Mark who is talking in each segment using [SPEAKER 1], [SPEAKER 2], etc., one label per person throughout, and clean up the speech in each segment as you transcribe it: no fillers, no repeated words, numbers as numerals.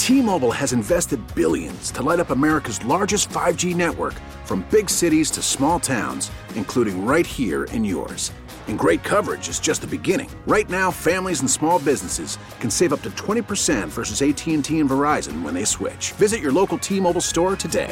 [SPEAKER 1] T-Mobile has invested billions to light up America's largest 5G network, from big cities to small towns, including right here in yours. And great coverage is just the beginning. Right now, families and small businesses can save up to 20% versus AT&T and Verizon when they switch. Visit your local T-Mobile store today.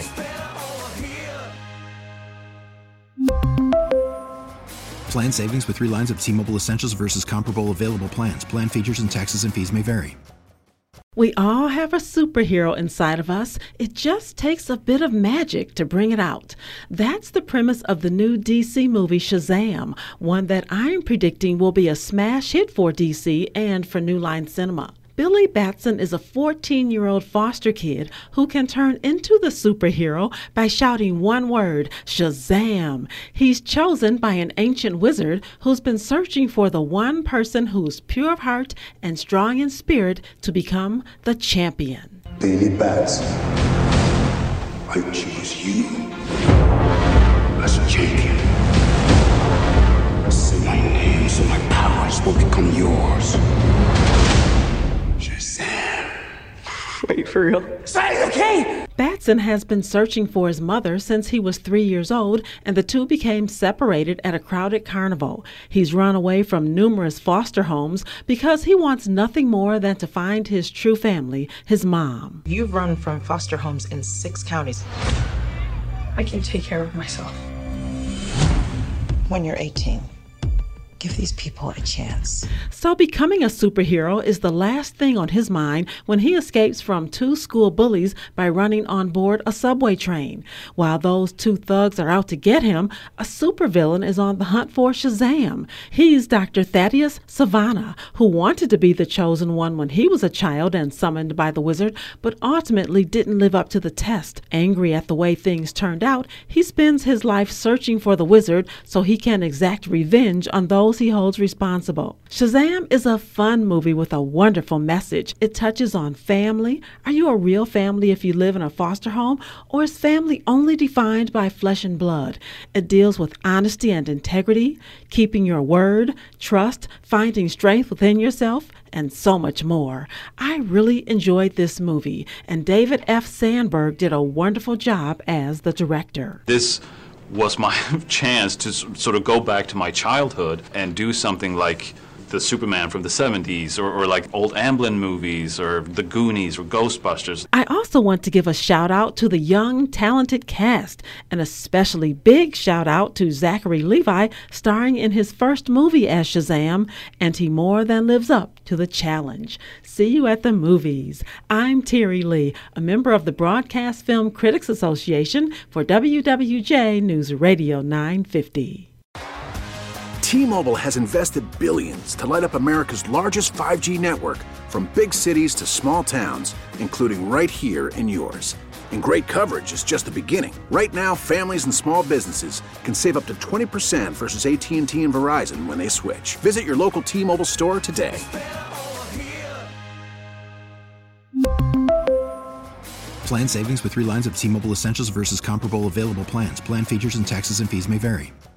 [SPEAKER 2] Plan savings with 3 lines of T-Mobile Essentials versus comparable available plans. Plan features and taxes and fees may vary.
[SPEAKER 3] We all have a superhero inside of us. It just takes a bit of magic to bring it out. That's the premise of the new DC movie Shazam, one that I'm predicting will be a smash hit for DC and for New Line Cinema. Billy Batson is a 14-year-old foster kid who can turn into the superhero by shouting one word, Shazam. He's chosen by an ancient wizard who's been searching for the one person who's pure of heart and strong in spirit to become the champion.
[SPEAKER 4] Billy Batson, I choose you as champion. Say my name so my powers will become yours.
[SPEAKER 5] Wait, for real?
[SPEAKER 4] Say it, okay?
[SPEAKER 3] Batson has been searching for his mother since he was 3 years old, and the two became separated at a crowded carnival. He's run away from numerous foster homes because he wants nothing more than to find his true family, his mom.
[SPEAKER 5] You've run from foster homes in 6 counties. I can take care of myself.
[SPEAKER 6] When you're 18. Give these people a chance.
[SPEAKER 3] So becoming a superhero is the last thing on his mind when he escapes from 2 school bullies by running on board a subway train. While those 2 thugs are out to get him, a supervillain is on the hunt for Shazam. He's Dr. Thaddeus Savannah, who wanted to be the chosen one when he was a child and summoned by the wizard, but ultimately didn't live up to the test. Angry at the way things turned out, he spends his life searching for the wizard so he can exact revenge on those he holds responsible. Shazam is a fun movie with a wonderful message. It touches on family. Are you a real family if you live in a foster home, or is family only defined by flesh and blood? It deals with honesty and integrity, keeping your word, trust, finding strength within yourself, and so much more. I really enjoyed this movie, and David F. Sandberg did a wonderful job as the director.
[SPEAKER 7] This was my chance to sort of go back to my childhood and do something like the Superman from the 70s or like old Amblin movies or the Goonies or Ghostbusters.
[SPEAKER 3] I also want to give a shout out to the young, talented cast, and especially big shout out to Zachary Levi, starring in his first movie as Shazam, and he more than lives up to the challenge. See you at the movies. I'm Terry Lee, a member of the Broadcast Film Critics Association for WWJ News Radio 950.
[SPEAKER 1] T-Mobile has invested billions to light up America's largest 5G network, from big cities to small towns, including right here in yours. And great coverage is just the beginning. Right now, families and small businesses can save up to 20% versus AT&T and Verizon when they switch. Visit your local T-Mobile store today.
[SPEAKER 2] Plan savings with 3 lines of T-Mobile Essentials versus comparable available plans. Plan features and taxes and fees may vary.